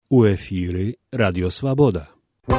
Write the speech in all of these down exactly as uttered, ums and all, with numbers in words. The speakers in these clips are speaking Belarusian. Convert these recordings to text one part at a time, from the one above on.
У эфіры Радіо Свабода.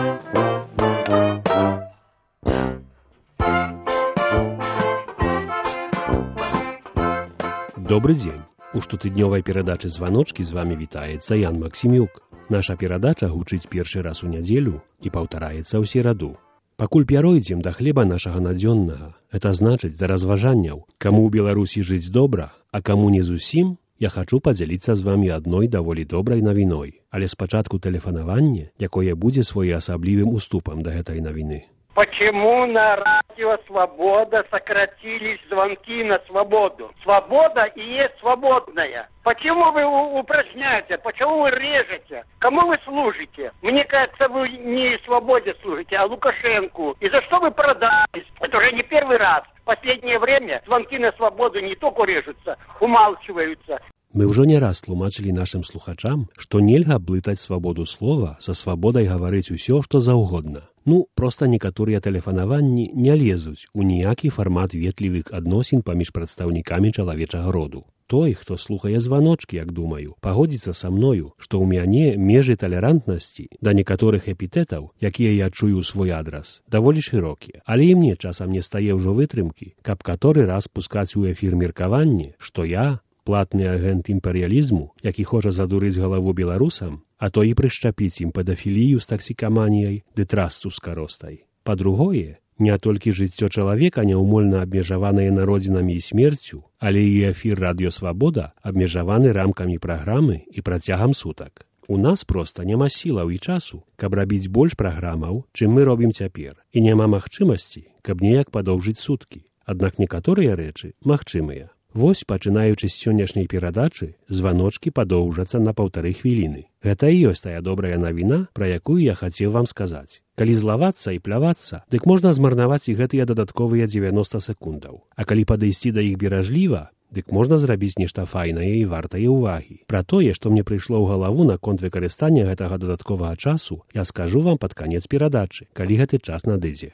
Добры дзень. У штотыднёвай перадачы «Званочкі» з вами вітаецца Ян Максімюк. Наша перадача гучыць першы раз у нядзелю і паўтараецца ў сераду. Пакуль пяройдзем да хлеба нашага надзённага, это значыць да разважанняў, каму ў Беларусі жыць добра, а каму не зусім, я хачу падзяліцца з вамі адной даволі добрай навіной. Але спачатку тэлефанаванне, якое будзе своеасаблівым уступам да гэтай навіны. Почему на радио «Свобода» сократились звонки на свободу? Свобода и есть свободная. Почему вы упраздняете? Почему вы режете? Кому вы служите? Мне кажется, вы не свободе служите, а Лукашенку. И за что вы продались? Это уже не первый раз. В последнее время звонки на свободу не только режутся, умалчиваются. Мы ўжо не раз тлумачылі нашым слухачам, што нельга блытаць свабоду слова са свабодай гаварыць усё, што заўгодна. Ну, проста некаторыя тэлефанаванні не лезуць у ніякі фармат ветлівых адносін паміж прадстаўнікамі чалавечага роду. Той, хто слухае званочкі, як думаю, пагодзіцца са мною, што ў мяне межы талерантнасці да некаторых эпітэтаў, якія я чую ў свой адрас, даволі шырокія. Але і мне часам не стае ўжо вытрымкі, каб каторы раз пускаць у эфір меркаванне, што я платны агент імперыялізму, які хоча задурыць галаву беларусам, а то і прышчапіць ім педафілію з таксікаманіяй ды трасцу з каростай. Па-другое, не толькі жыццё чалавека няўмольна абмежаванае народзінамі і смерцю, але і эфір «Радіо Свабода» абмежаваны рамкамі праграмы і працягам сутак. У нас проста няма сілаў і часу, каб рабіць больш праграмаў, чым мы робім цяпер, і няма магчымасці, каб неяк падоўжыць суткі. Аднак некаторыя рэчы магчымыя. Вось, пачынаючы з сённяшняй перадачы, званочкі падоўжацца на паўтары хвіліны. Гэта і ёсць тая добрая навіна, пра якую я хацеў вам сказаць. Калі злавацца і плявацца, дык можна змарнаваць і гэтыя дадатковыя дзевяноста секундаў. А калі падысці да іх беражліва, дык можна зрабіць нешта файнае і вартае ўвагі. Пра тое, што мне прыйшло ў галаву наконт выкарыстання гэтага дадатковага часу, я скажу вам пад канец перадачы, калі гэты час надыдзе.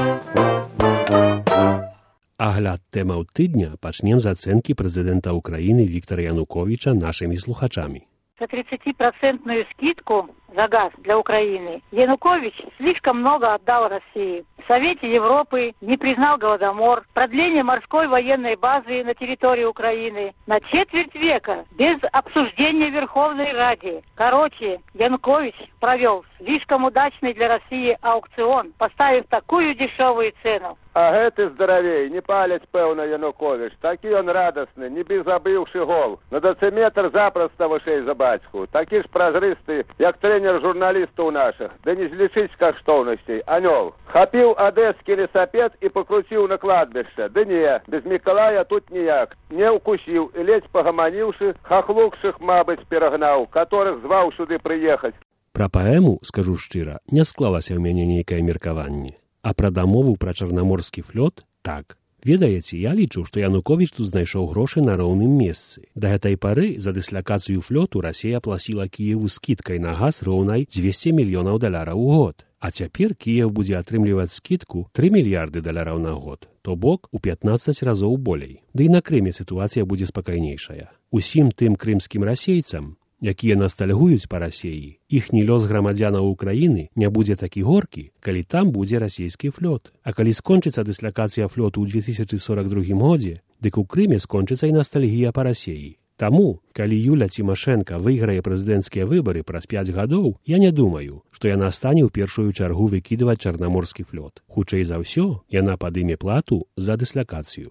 Агляд тэмаў тыдня пачнем з ацэнкі прэзідэнта Украіны Віктара Януковіча нашымі слухачамі. За тридцатипроцентную скидку за газ для Украины Янукович слишком много отдал России. В Совете Европы не признал Голодомор, продление морской военной базы на территории Украины на четверть века без обсуждения в Верховной Раде. Короче, Янукович провел слишком удачный для России аукцион, поставив такую дешевую цену. А гэты здаравей, не палец, пэўна, Янукович. Такі ён радасны, не безабыўшы гол. На дацыметр запросто вышэй за бацьку. Такі ж празрысты, як трэнер журналістаў нашых. Да не злічыць каштоўнасцей. Анёл. Хапіў адэскі лесапед і пакруціў на кладбішча. Ды не, без Мікалая тут ніяк. Не ўкусіў і ледзь пагаманіўшы, хахлукшых, мабыць, перагнаў, которых зваў сюды прыехаць. Пра паэму, скажу шчыра, не склалася ў мяне нейкае меркаванне. А пра дамову пра чарнаморскі флот – так. Ведаеце, я лічу, што Януковіч тут знайшоў грошы на роўным месцы. Да гэтай пары за дыслакацыю флоту Расія плаціла Кіеву скідкай на газ роўнай дзвесце мільёнаў даляраў у год. А цяпер Кіев будзе атрымліваць скідку тры мільярды даляраў на год, то бок у пятнаццаць разоў болей. Ды і на Крыме сітуацыя будзе спакайнейшая. Усім тым крымскім расейцам, якія настальгуюць па Расіі, іхні лёс грамадзянаў Украіны не будзе такі горкі, калі там будзе расійскі флот. А калі скончыцца дыслакацыя флоту ў две тысячы сорок другім годзе, дык у Крыме скончыцца і ностальгія па Расіі. Таму, калі Юля Цімашэнка выйграе прэзідэнцкія выбары праз пяць гадоў, я не думаю, што яна стане ў першую чаргу выкідваць чарнаморскі флот. Хутчэй за ўсё, яна падыме плату за дыслакацыю.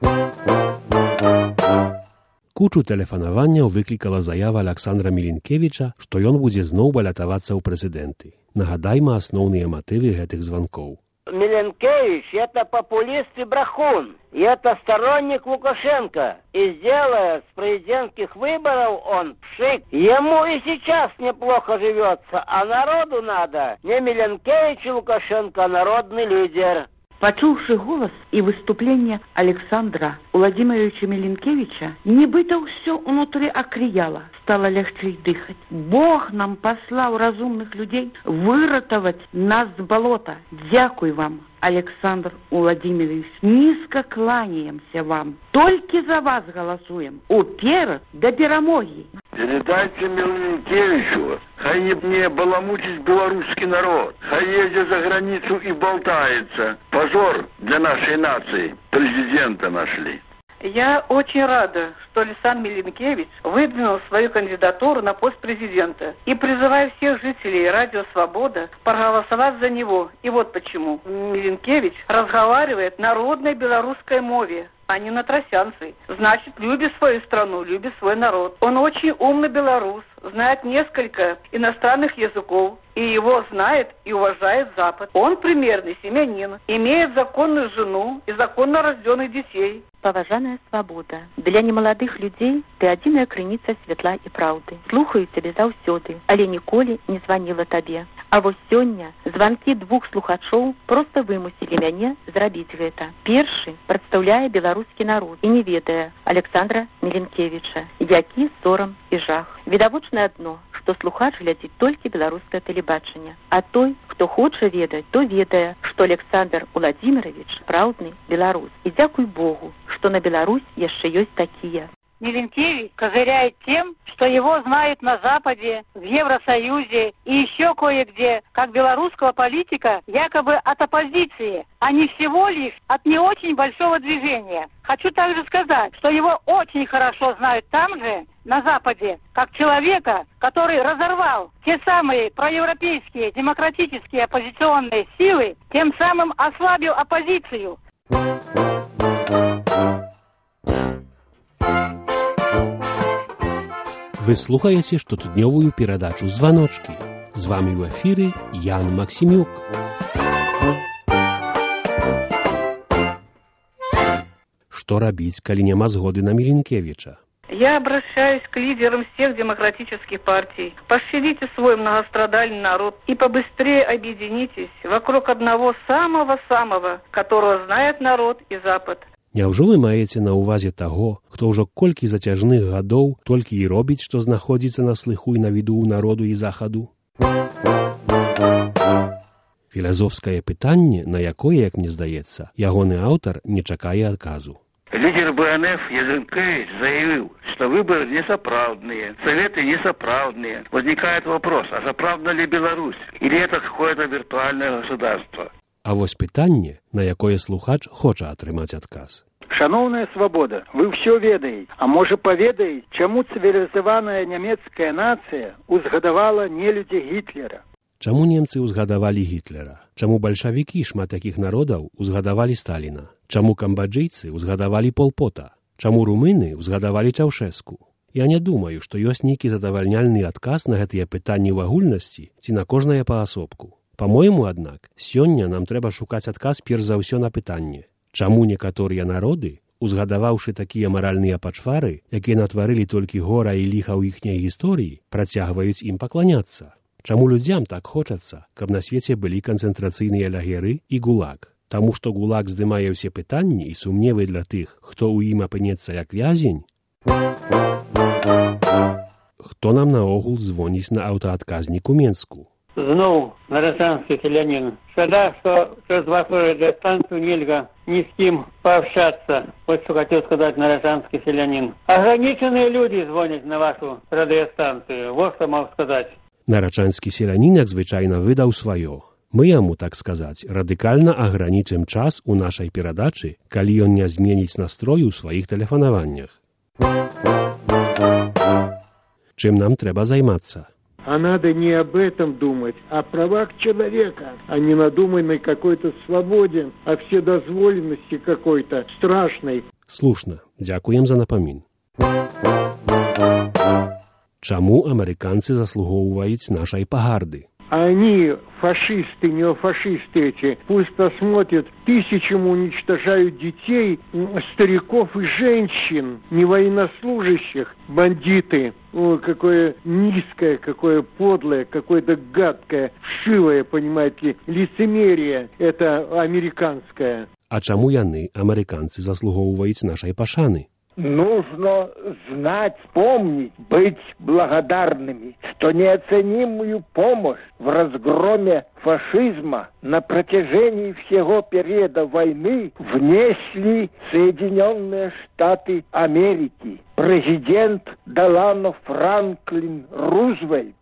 Кучу тэлефанаванняў выклікала заява Аляксандра Мілінкевіча, што ён будзе зноў балятавацца ў прэзідэнты. Нагадайма асноўныя матывы гэтых званкоў. Миленкевич – это популист и брехун, и это сторонник Лукашенко. И сделая с президентских выборов он пшик. Ему и сейчас неплохо живется, а народу надо не Миленкевич и Лукашенко, а народный лидер. Пачуўшы голас і выступленне Александра Владимировича Мілінкевіча, нібыта ўсё ўнутры акрыяла, стала лягчэй дыхаць. Бог нам паслаў разумных людзей выратаваць нас з балота. Дзякуй вам, Александр Владимирович. Нізка кланяемся вам. Толькі за вас галасуем. Уперад да перамогі. Передайте Миленкевичу, хай не, не баламутить белорусский народ, хай ездит за границу и болтается. Позор для нашей нации. Президента нашли. Я очень рада, что Александр Миленкевич выдвинул свою кандидатуру на пост президента. И призываю всех жителей Радио Свобода проголосовать за него. И вот почему. Миленкевич разговаривает на родной белорусской мове, а не на тросянской. Значит, любит свою страну, любит свой народ. Он очень умный белорус, знает несколько иностранных языков, и его знает и уважает Запад. Он примерный семьянин, имеет законную жену и законно рожденных детей. Паважаная свабода, для немаладых людзей ты адзіная крыніца святла і праўды. Слухаю цябе заўсёды, але ніколі не званіла табе. А вось сёння званкі двух слухачоў проста вымусілі мяне зрабіць гэта. Першы прадстаўляе беларускі народ і не ведае Александра Миленкевича. Які сорам і жах. Відавочна адно, што слухач глядзіць толькі беларускае тэлебачанне. А той, хто хоча ведаць, то ведае, што Александр Уладзімірович праўдны беларус. І дзякуй Богу, что на Беларусь еще есть такие. Миленкевич козыряет тем, что его знают на Западе, в Евросоюзе и еще кое-где, как белорусского политика, якобы от оппозиции, а не всего лишь от не очень большого движения. Хочу также сказать, что его очень хорошо знают там же, на Западе, как человека, который разорвал те самые проевропейские демократические оппозиционные силы, тем самым ослабил оппозицию. Вы слухаете штотыднёвую перадачу «Званочки». З вами ў эфіры Ян Максимюк. Што рабіць, калі няма згоды на Миленкевича? Я обращаюсь к лидерам всех демократических партий. Пощадите свой многострадальный народ и побыстрее объединитесь вокруг одного самого-самого, которого знает народ и Запад. Няўжо вы маеце на ўвазе таго, хто ўжо колькі зацяжных гадоў толькі і робіць, што знаходзіцца на слыху і на віду ў народу і захаду? Філазофскае пытанне, на якое, як мне здаецца, ягоны аўтар не чакае адказу. Лидер БНФ Язынкевич заявил, что выборы несоправдные, советы несоправдные. Возникает вопрос, а соправдна ли Беларусь? Или это какое-то виртуальное государство? А вось пытанне, на якое слухач хоча атрымаць адказ. Шановная свабода, вы ўсё ведаеце, а можа паведаеце, чаму цывілізаваная нямецкая нацыя узгадавала нелюдзі Гітлера? Чаму немцы ўзгадавалі Гітлера? Чаму бальшавікі шмат такіх народаў узгадавалі Сталіна? Чаму камбаджыйцы ўзгадавалі Пол Пота? Чаму румыны ўзгадавалі Чаўшэску? Я не думаю, што ёсць нейкі задавальняльны адказ на гэтыя пытанні ў агульнасці ці на кожнае паасобку. Па-мойму, аднак, сёння нам трэба шукаць адказ перш за ўсё на пытанне, чаму некаторыя народы, узгадаваўшы такія маральныя пачвары, якія натварылі толькі гора і ліха ў іхняй гісторыі, працягваюць ім пакланяцца. Чаму людзям так хочацца, каб на свеце былі канцэнтрацыйныя лагеры і гулаг? Таму што гулаг здымае ўсе пытанні і сумневы для тых, хто ў ім апынецца як вязень? Хто нам наогул звоніць на аўтаадказнік у Менску? Зноў наражанскі селянін. Шкада, што праз вашу радыёстанцыю нельга ні з кім паабщацца. Вот што хацеў сказаць наражанскі селянін. Агранічаныя людзі звоняць на вашу радыёстанцыю. Вот што мог сказаць. Нарачанскі селянін, як звычайна, выдаў сваё. Мы яму, так сказаць, радыкальна агранічым час у нашай перадачы, калі ён не зменіць настрой у сваіх тэлефанаваннях. Чым нам трэба займацца? А надо не об этом думать, а о правах человека, а не надуманной какой-то свободе, о вседозволенности какой-то страшной. Слушна, дзякуем за напамін. Чаму амерыканцы заслугоўваюць нашай пагарды? Они, фашисты, неофашисты эти, пусть посмотрят, тысячам уничтожают детей, стариков и женщин, не военнослужащих, бандиты. О, какое низкое, какое подлое, какое-то гадкое, вшивое, понимаете, лицемерие это американское. А чаму яны, амерыканцы, заслугоўваюць нашай пашаны? Нужно знать, помнить, быть благодарными, что неоценимую помощь в разгроме фашизма на протяжении всего периода войны внесли Соединенные Штаты Америки. президент Делано Франклин Рузвельт.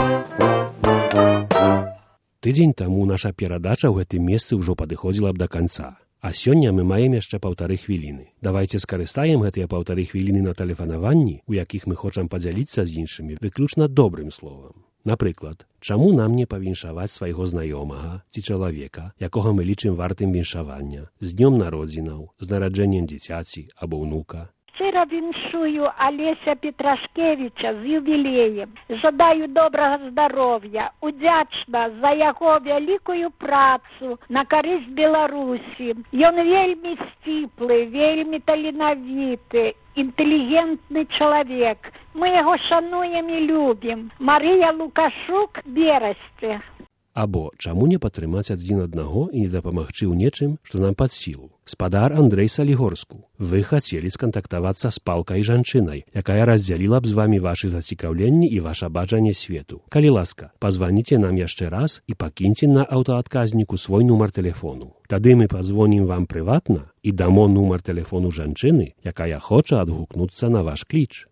Тыдзень таму наша перадача ў гэтым месцы ўжо падыходзіла б да канца. А сёння мы маем яшчэ паўтары хвіліны. Давайце скарыстаем гэтыя паўтары хвіліны на тэлефанаванні, у якіх мы хочам падзяліцца з іншымі выключна добрым словам. Напрыклад, чаму нам не павіншаваць свайго знаёмага ці чалавека, якога мы лічым вартым віншавання, з днём народзінаў, з нараджэннем дзіцяці або ўнука? Щиро віншую Олеся Петрашкевича з ювілеєм. Жадаю доброго здоров'я, удячна за яго вялікую працу на карысць Беларусі. Ён вельмі сціплы, вельмі таленавіты, інтэлігентны чалавек. Мы яго шануем і любім. Марыя Лукашук, Берасце. Або чаму не падтрымаць адзін аднаго і не дапамагчы ў нечым, што нам пад сілу? Спадар Андрэй Салігорску, вы хацелі скантактавацца з палкай жанчынай, якая раздзяліла б з вамі вашы зацікаўленні і ваша бачанне свету. Калі ласка, пазваніце нам яшчэ раз і пакіньце на аўтаадказніку свой нумар тэлефону. Тады мы пазвонім вам прыватна і дамо нумар тэлефону жанчыны, якая хоча адгукнуцца на ваш кліч.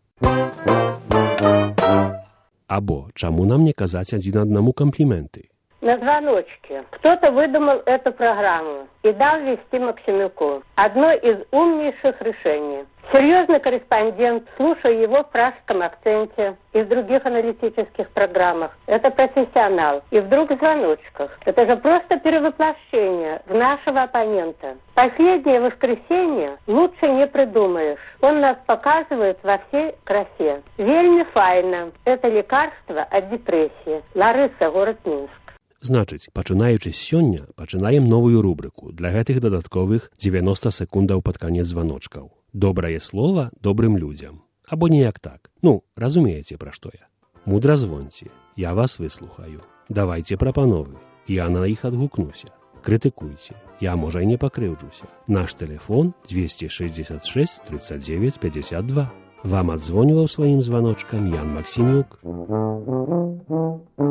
Або чаму нам не казаць адзін аднаму кампліменты? На звоночке. Кто-то выдумал эту программу и дал вести Максимюку. Одно из умнейших решений. Серьезный корреспондент, слушая его в пражском акценте и в других аналитических программах. Это профессионал. И вдруг в звоночках. Это же просто перевоплощение в нашего оппонента. Последнее воскресенье лучше не придумаешь. Он нас показывает во всей красе. Вельми файно. Это лекарство от депрессии. Ларыса, город Минск. Значыць, пачынаючы з сёння, пачынаем новую рубрыку для гэтых дадатковых дзевяноста секундаў пад канец званочкаў. Добрае слова добрым людзям. Або неяк так. Ну, разумееце, пра што я. Мудра звоньце, я вас выслухаю. Давайце прапановы, я на іх адгукнуся. Крытыкуйце, я, можа, і не пакрыўджуся. Наш тэлефон двести шестьдесят шесть тридцать девять пятьдесят два. Вам адзвоніваў сваім званочкам Ян Максімюк.